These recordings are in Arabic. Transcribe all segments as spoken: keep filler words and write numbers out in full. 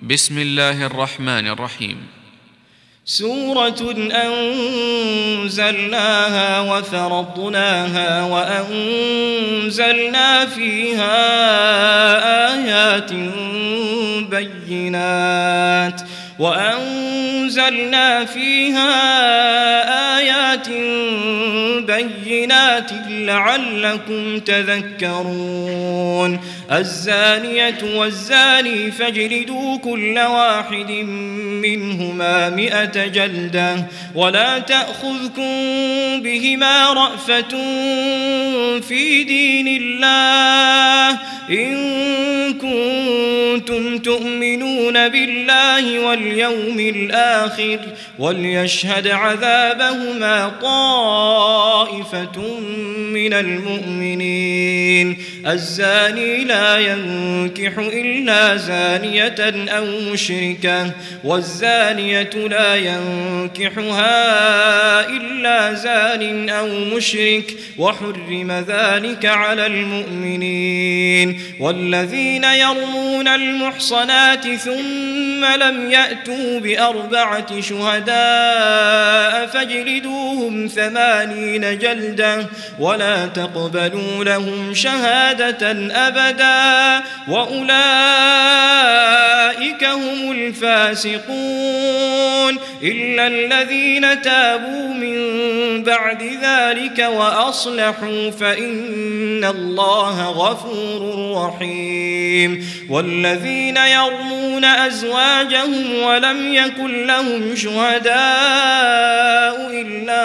بسم الله الرحمن الرحيم. سورة أنزلناها وفرضناها وأنزلنا فيها آيات بينات وأنزلنا فيها آيات بينات لعلكم تذكرون. الزانية والزاني فاجلدوا كل واحد منهما مئة جلدة ولا تأخذكم بهما رأفة في دين الله إن كنتم تؤمنون بالله واليوم الآخر وليشهد عذابهما طائفة من المؤمنين. الزاني لا ينكح إلا زانية أو مشركة والزانية لا ينكحها إلا زان أو مشرك وحرم ذلك على المؤمنين. والذين يرمون المحصنات ثم لم يأتوا بأربعة شهداء فاجلدوهم ثمانين جلدة ولا تقبلوا لهم شهادة أبدا وأولئك هم الفاسقون إلا الذين تابوا من بعد ذلك وأصلحوا فإن الله غفور رحيم. والذين يرمون أزواجهم ولم يكن لهم شهداء إلا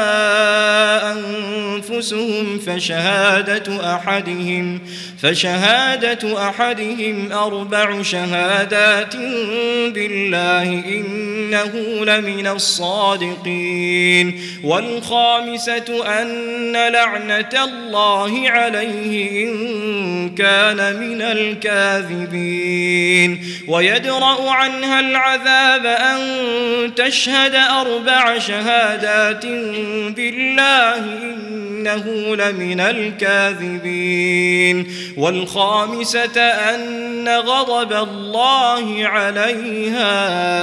أنفسهم فشهادة أحدهم فشهادة أحدهم أربع شهادات بالله إنه لمن الصادقين. والخامسة أن لعنة الله عليه إن كان من الكاذبين. ويدرأ عنها العذاب أن تشهد أربع شهادات بالله إنه لمن الكاذبين. والخامسة أن غضب الله عليها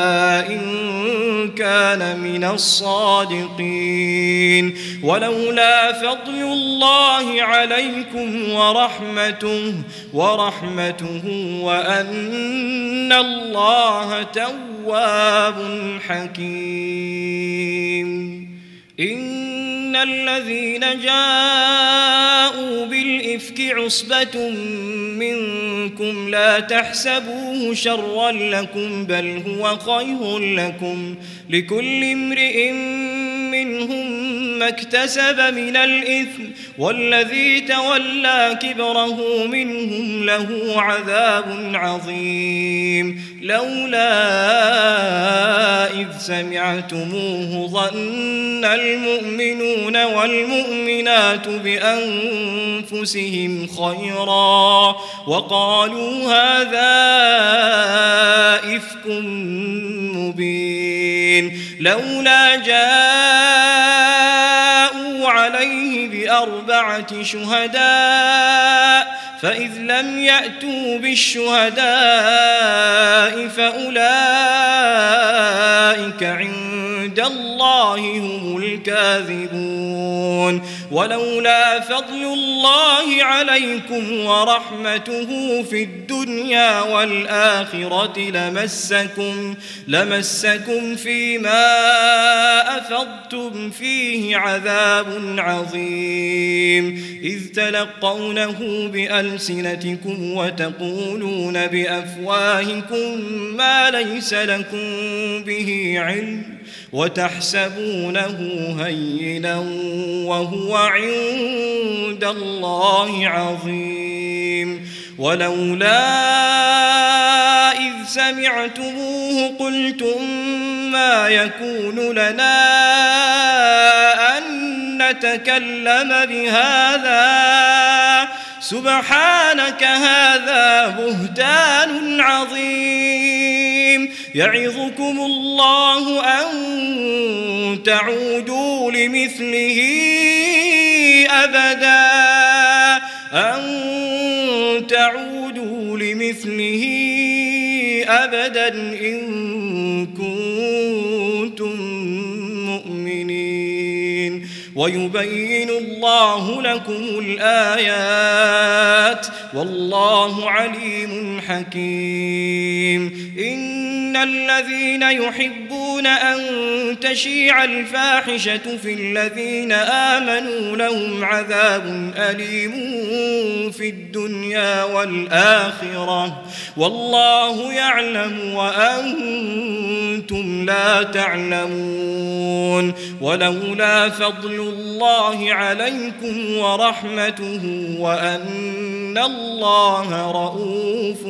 إن كان من الصادقين. ولولا فضل الله عليكم ورحمته ورحمته وأن الله تواب حكيم. إن الذين جاءوا بالإفك عصبة منكم لا تحسبوه شرا لكم بل هو خير لكم لكل امرئ منهم ما اكتسب من الإثم والذي تولى كبره منهم له عذاب عظيم. لولا إذ سمعتموه ظن المؤمنون والمؤمنات بأنفسهم خيرا وقالوا هذا إفك مبين. لولا جاءوا عليه بأربعة شهداء فإذ لم يأتوا بالشهداء فأولئك عند الله هم الكاذبون. ولولا فضل الله عليكم ورحمته في الدنيا والآخرة لمسكم لمسكم فيما أفضتم فيه عذاب عظيم إذ تلقونه بألسنتكم وتقولون بأفواهكم ما ليس لكم به علم وتحسبونه هينا وهو عند الله عظيم. ولولا إذ سمعتموه قلتم ما يكون لنا أن نتكلم بهذا سبحانك هذا بهتان عظيم. يعظكم الله أن تعودوا لمثله أبدا أن تعودوا لمثله أبدا إن كنتم مؤمنين ويبين الله لكم الآيات والله عليم حكيم. إن الذين يحبون أن تشيع الفاحشة في الذين آمنوا لهم عذاب أليم في الدنيا والآخرة والله يعلم وأنتم لا تعلمون. ولولا فضل الله عليكم ورحمته وأن الله رؤوف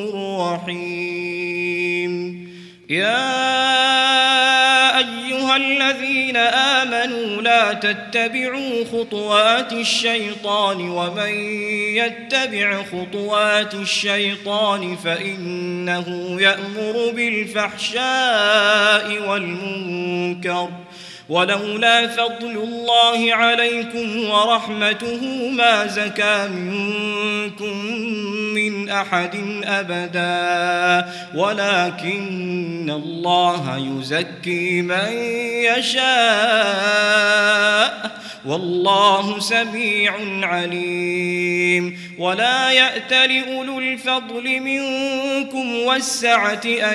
رحيم. يا أيها الذين آمنوا لا تتبعوا خطوات الشيطان ومن يتبع خطوات الشيطان فإنه يأمر بالفحشاء والمنكر ولولا فضل الله عليكم ورحمته ما زكى منكم من أحد أبدا ولكن الله يزكي من يشاء والله سميع عليم. ولا يأتل أولو الفضل منكم والسعة أن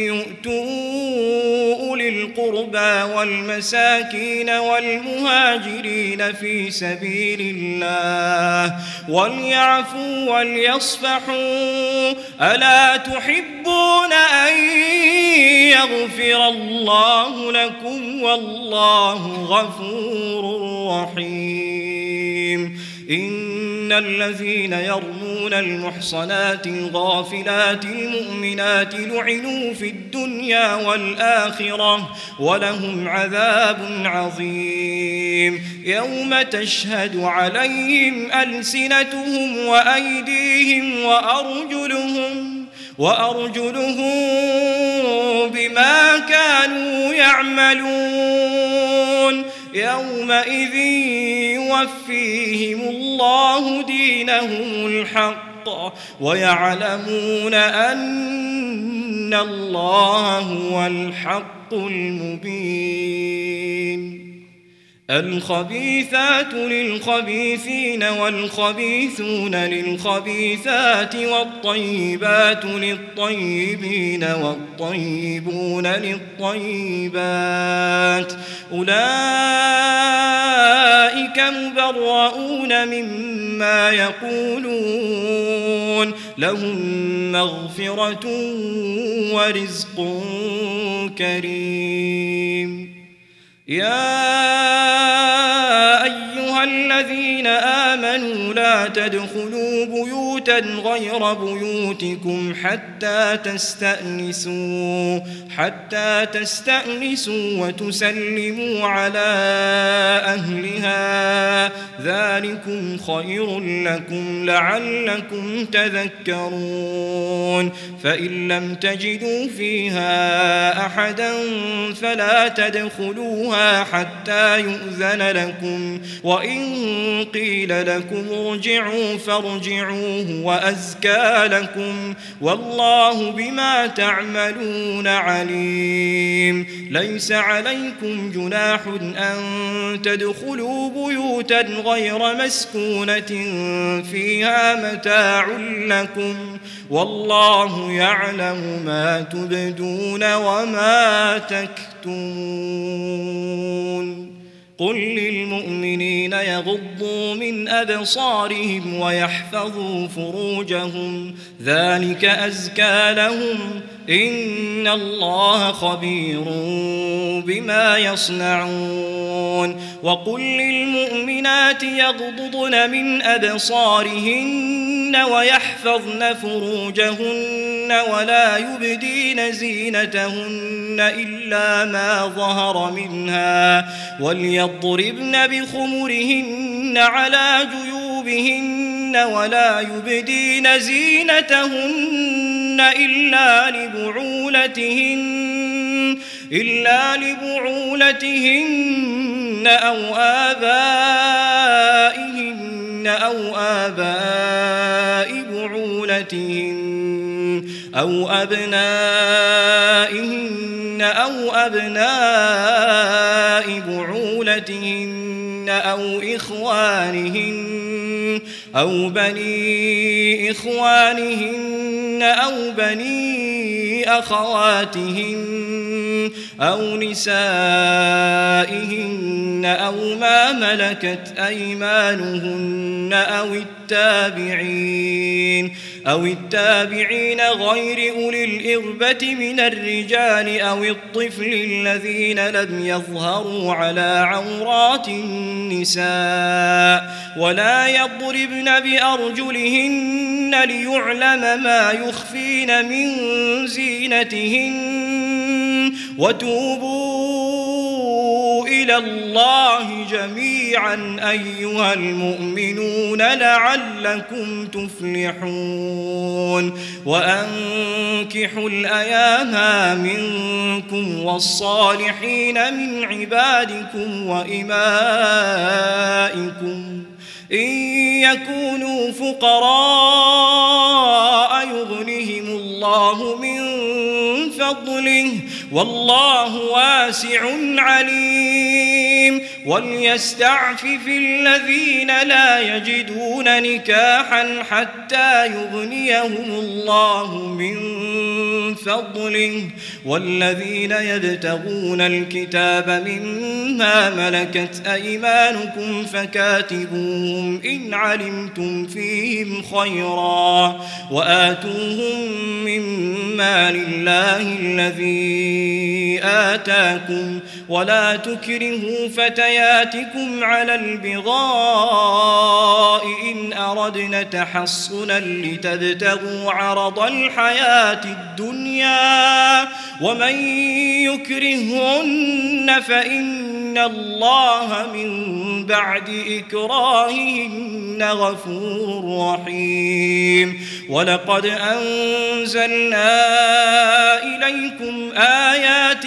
يؤتوا أولي القربى والمساكين والمهاجرين في سبيل الله وليعفوا وليصفحوا ألا تحبون أن يغفر الله لكم والله غفور رحيم. إن الذين يرمون المحصنات الغافلات المؤمنات لعنوا في الدنيا والآخرة ولهم عذاب عظيم. يوم تشهد عليهم ألسنتهم وأيديهم وأرجلهم وأرجلهم بما كانوا يعملون يومئذ يوفيهم الله دينهم الحق ويعلمون أن الله هو الحق المبين. الخبيثات للخبيثين والخبيثون للخبيثات والطيبات للطيبين والطيبون للطيبات أولئك مبرؤون مما يقولون لهم مغفرة ورزق كريم. يا أيها الذين آمنوا لا تدخلوا بيوتا غير بيوتكم حتى تستأنسوا حتى تستأنسوا وتسلموا على أهلها ذلكم خير لكم لعلكم تذكرون. فإن لم تجدوا فيها أحدا فلا تدخلوها حتى يؤذن لكم وإن قيل لكم ارجعوا فارجعوه وأزكى لكم والله بما تعملون عليم. ليس عليكم جناح أن تدخلوا بيوتا غير مسكونة فيها متاع لكم والله يعلم ما تبدون وما تكتمون. قل للمؤمنين يغضوا من أبصارهم ويحفظوا فروجهم ذلك أزكى لهم إن الله خبير بما يصنعون. وقل للمؤمنات يغضضن من أبصارهن ويحفظن فروجهن ولا يبدين زينتهن إلا ما ظهر منها وليضربن بخمرهن على جيوبهن ولا يبدين زينتهن إلا لبعولتهن إلا لبعولتهن أو آبائهن أو آباء بعولتهن أو أبنائهن أو أبناء بعولتهن أو إخوانهن أو بني إخوانهن أو بني أخواتهن أو نسائهن أو ما ملكت أيمانهن أو التابعين أو التابعين غير أولي الإربة من الرجال أو الطفل الذين لم يظهروا على عورات النساء ولا يضربن بأرجلهن ليعلم ما يخفين من زينتهن وتوبوا إلى الله جميعا أيها المؤمنون لعلكم تفلحون وأنكحوا الأيام منكم والصالحين من عبادكم وإمائكم إن يكونوا فقراء يغنهم الله من فضله والله واسع عليم وليستعفف الذين لا يجدون نكاحا حتى يغنيهم الله من فضله والذين يبتغون الكتاب مما ملكت أيمانكم فكاتبوهم إن علمتم فيهم خيرا وآتوهم مما لله الذي آتاكم ولا تكرهوا فتياتكم على البغاء إن أردنا تحصنا لتبتغوا عرض الحياة الدنيا ومن يكرهن فإن الله من بعد إكراههن غفور رحيم ولقد أنزلنا إليكم آيات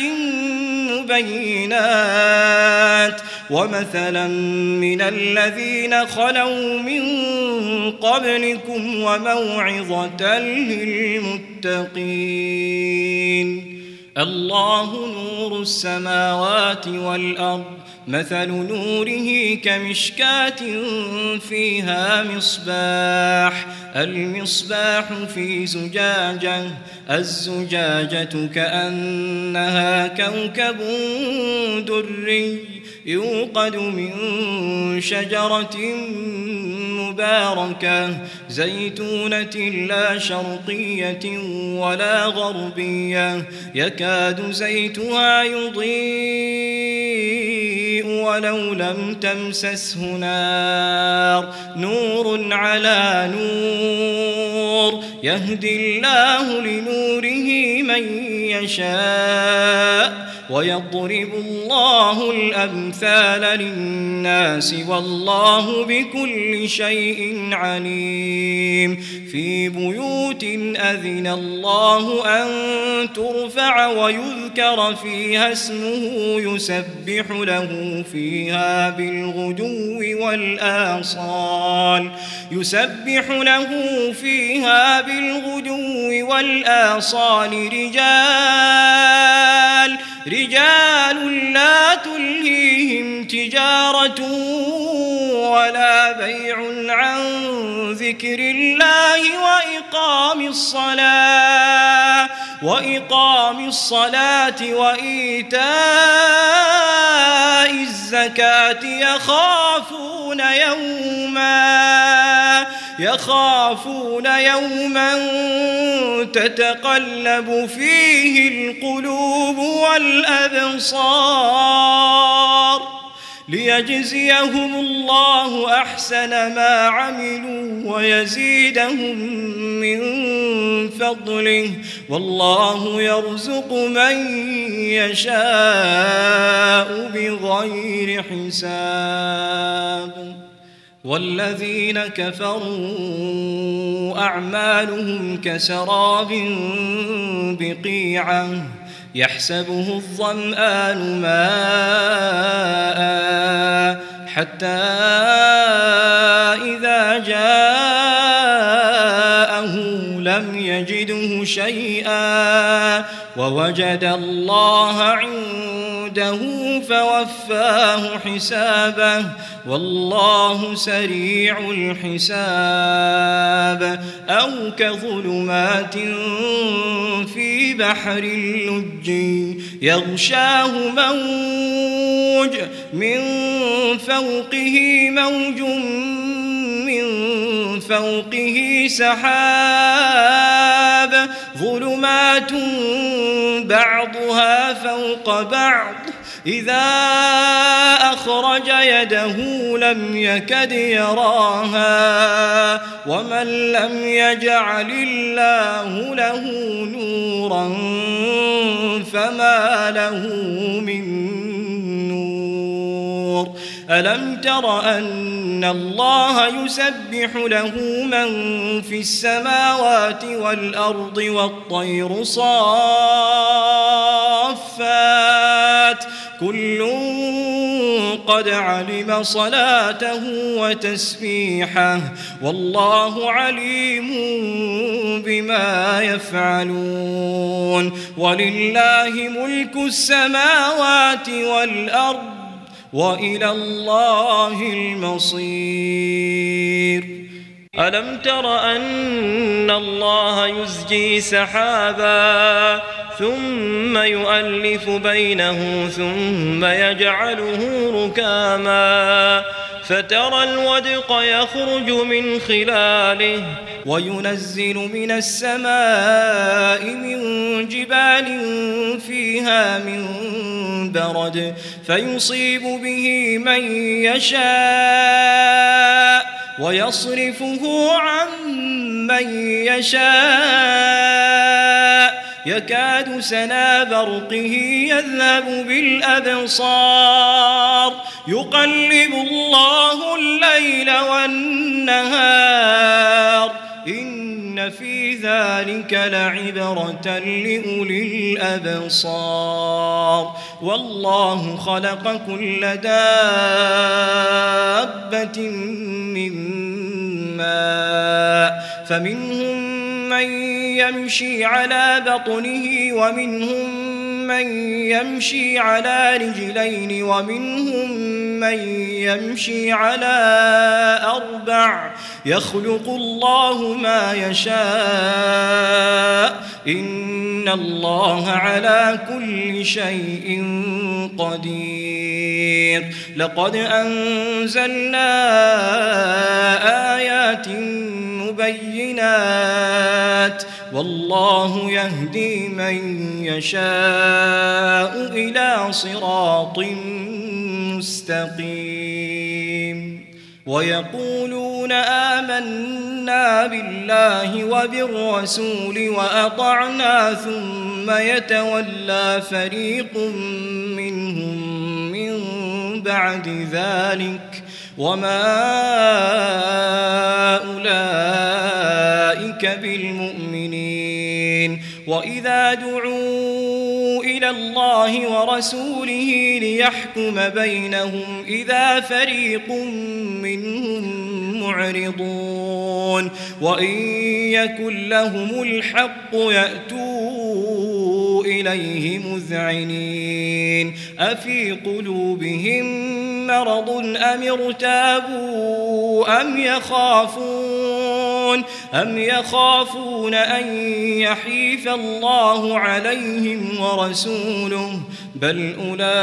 مبينات ومثلا من الذين خلوا من قبلكم وموعظة للمتقين الله نور السماوات والأرض مثل نوره كمشكاة فيها مصباح المصباح في زجاجة الزجاجة كأنها كوكب دري يوقد من شجرة مباركة زيتونة لا شرقية ولا غربية يكاد زيتها يضيء ولو لم تمسسه نار نور على نور يهدي الله لنوره من يشاء ويضرب الله الأمثال للناس والله بكل شيء عليم في بيوت أذن الله أن ترفع ويذكر فيها اسمه يسبح له فيها بالغدو والآصال يسبح له فيها بالغدو والآصال رجال رجال لا تلهيهم تجارة ولا بيع عن ذكر الله وإقام الصلاة وإقام الصلاة وإيتاء الزكاة يخافون يوما يخافون يوما تتقلب فيه القلوب والأبصار ليجزيهم الله أحسن ما عملوا ويزيدهم من فضله والله يرزق من يشاء بغير حساب والذين كفروا أعمالهم كسراب بقيعة يحسبه الظمآن ماء حتى إذا جاءه لم فلم يجده شيئا ووجد الله عنده فوفاه حسابه والله سريع الحساب. أو كظلمات في بحر اللج يغشاه موج من فوقه موج من فوقه سحاب ظلمات بعضها فوق بعض إذا أخرج يده لم يكد يراها ومن لم يجعل الله له نورا فما له من نور. ألم تر أن الله يسبح له من في السماوات والأرض والطير صافات كل قد علم صلاته وتسبيحه والله عليم بما يفعلون. ولله ملك السماوات والأرض وإلى الله المصير. ألم تر أن الله يزجي سحابا ثم يؤلف بينه ثم يجعله ركاما فترى الودق يخرج من خلاله وينزل من السماء من جبال فيها من برد فيصيب به من يشاء ويصرفه عن من يشاء يكاد سنا برقه يذهب بالأبصار يقلب الله الليل والنهار إن في ذلك لعبرة لأولي الأبصار. والله خلق كل دابة من ماء فمنهم من يمشي على بطنه ومنهم من يمشي على رجلين ومنهم من يمشي على أربع يخلق الله ما يشاء إن الله على كل شيء قدير. لقد أنزلنا آيات مبينات والله يهدي من يشاء إلى صراط مستقيم. ويقولون آمنا بالله وبالرسول وأطعنا ثم يتولى فريق منهم من بعد ذلك وما أولئك بالمؤمنين. وإذا دعوا إلى الله ورسوله ليحكم بينهم إذا فريق منهم معرضون وإن يكن لهم الحق يأتوا إليه مذعنين أفي قلوبهم مرض أم ارتابوا أم يخافون أم يخافون أن يحيف الله عليهم ورسوله بل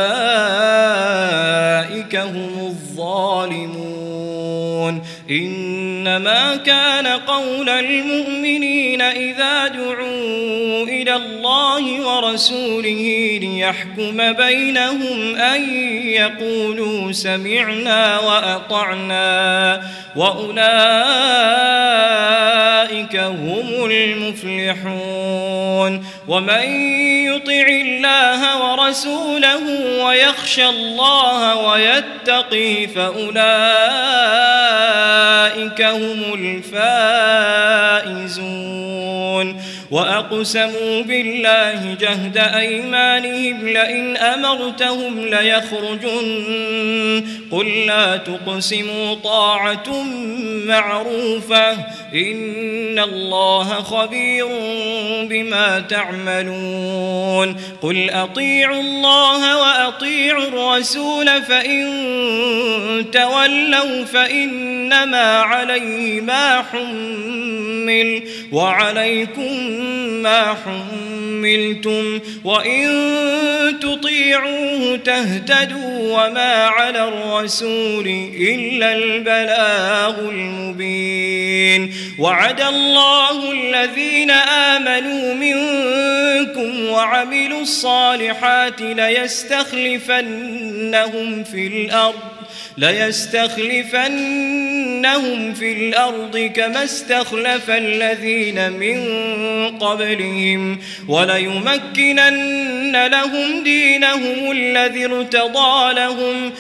أولئك هم الظالمون. إنما كان قول المؤمنين إذا دعوا إلى الله ورسوله ليحكم بينهم أن يقولوا سمعنا وأطعنا وأولئك هم المفلحون. ومن يطع الله ورسوله ويخشى الله ويتقي فأولئك هم الفائزون. وأقسموا بالله جهد أيمانهم لئن أمرتهم ليخرجن قل لا تقسموا طاعة معروفة إن الله خبير بما تعملون قل أطيعوا الله وأطيعوا الرسول فإن تولوا فإنما عليه ما حمل وعليكم ما حملتم وإن تطيعوه تهتدوا وما على الرسول إلا البلاغ المبين وعد الله الذين آمنوا منكم وعملوا الصالحات ليستخلفنهم في الأرض ليستخلفنهم في الأرض كما استخلف الذين من قبلهم وليمكنن لهم دينهم الذي ارتضى لهم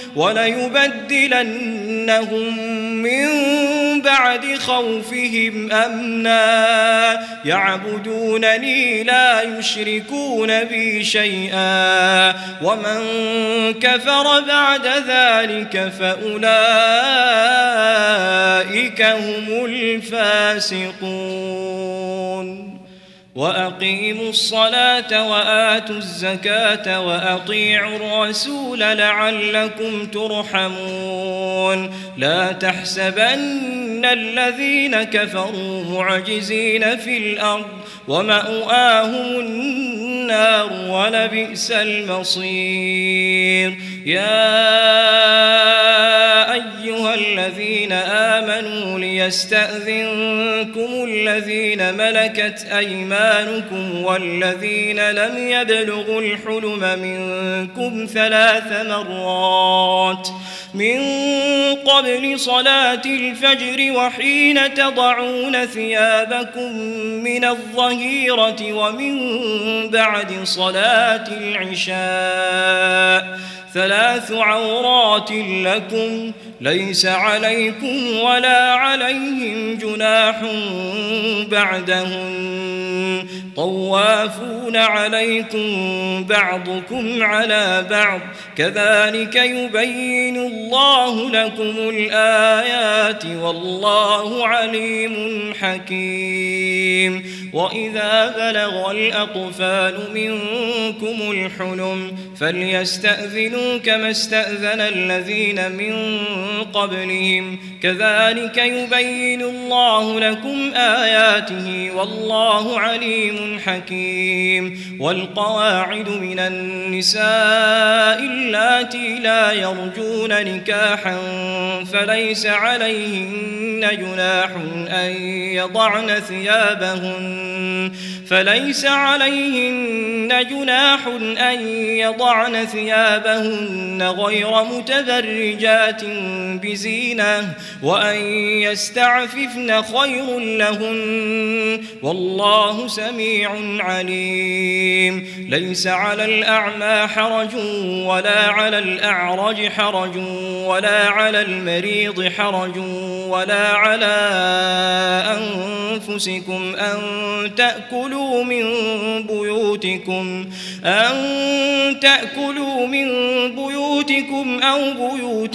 وليبدلنهم من بعد خوفهم أمنا يعبدونني لا يشركون بي شيئا ومن كفر بعد ذلك فأولئك هم الفاسقون وأقيموا الصلاة وآتوا الزكاة وأطيعوا الرسول لعلكم ترحمون لا تحسبن الذين كفروا معجزين في الأرض ومأواهم النار ولبئس المصير يا أيها الذين آمنوا ليستأذنكم الذين ملكت أيمانكم والذين لم يبلغوا الحلم منكم ثلاث مرات من قبل صلاة الفجر وحين تضعون ثيابكم من الظهيرة ومن بعد صلاة العشاء ثلاث عورات لكم ليس عليكم ولا عليهم جناح بعدهن طوافون عليكم بعضكم على بعض كذلك يبين الله لكم الآيات والله عليم حكيم وإذا بلغ الأطفال منكم الحلم فليستأذنوا كما استأذن الذين من قبلهم كذلك يبين الله لكم آياته والله عليم حكيم والقواعد من النساء اللاتي لا يرجون نكاحا فليس عليهن جناح أن يضعن ثيابهن فليس عليهن جناح أن يضعن ثيابهن غير متبرجات بزينة وأن يستعففن خير لهن والله سميع عليم ليس على الأعمى حرج ولا على الأعرج حرج ولا على المريض حرج ولا على أنفسكم أن تأكلوا من بيوتكم أن تأكلوا من بيوتكم أو بيوت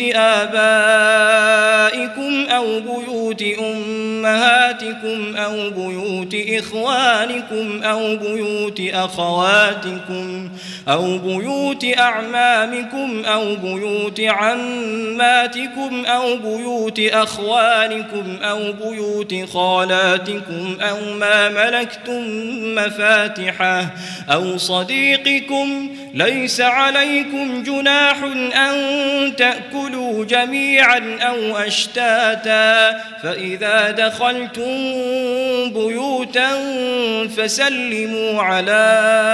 آبائكم أو بيوت أمهاتكم أو بيوت إخوانكم أو بيوت أخواتكم أو بيوت أعمامكم أو بيوت عماتكم أو بيوت أخوالكم أو بيوت خالاتكم أو ما ملكتم مفاتحه أو صديقكم ليس عليكم جناح أن تأكلوا جميعا أو أشتاتا فإذا دخلتم بيوتا فسلموا على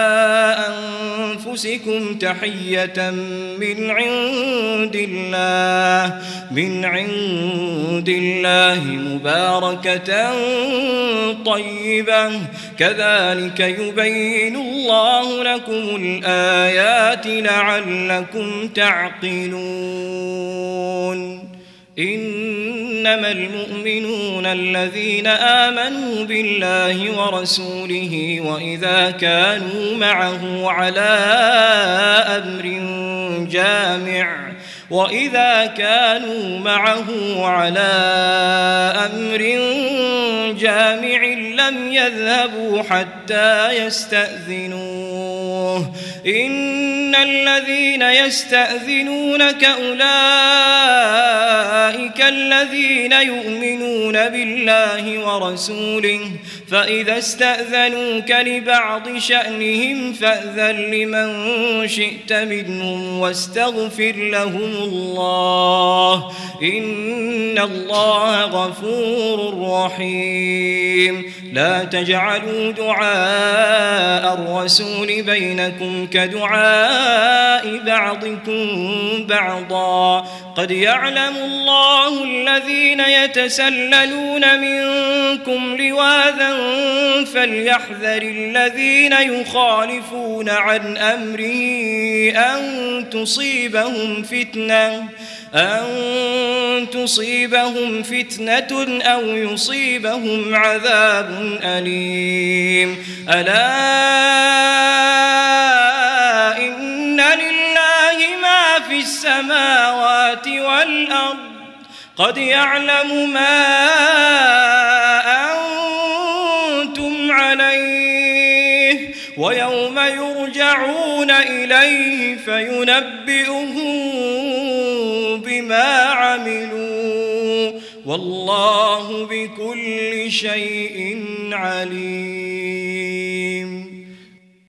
أنفسكم تحية من عند الله من عند الله مباركة طيبة كذلك يبين الله لكم الآيات لعلكم تعقلون إنما المؤمنون الذين آمنوا بالله ورسوله وإذا كانوا معه على أمر جامع وإذا كانوا معه على أمر جامع لم يذهبوا حتى يستأذنوه إن الذين يستأذنونك أولئك الذين يؤمنون بالله ورسوله فإذا استأذنوك لبعض شأنهم فأذن لمن شئت منهم واستغفر لهم الله إن الله غفور رحيم لا تجعلوا دعاء الرسول بينكم كدعاء بعضكم بعضا قد يعلم الله الذين يتسللون منكم لواذا فليحذر الذين يخالفون عن أمره أن تصيبهم فتنة أن تصيبهم فتنة أو يصيبهم عذاب أليم ألا إن لله ما في السماوات والأرض قد يعلم ما أنتم عليه ويوم يرجعون إليه فينبئهم بما عملوا والله بكل شيء عليم.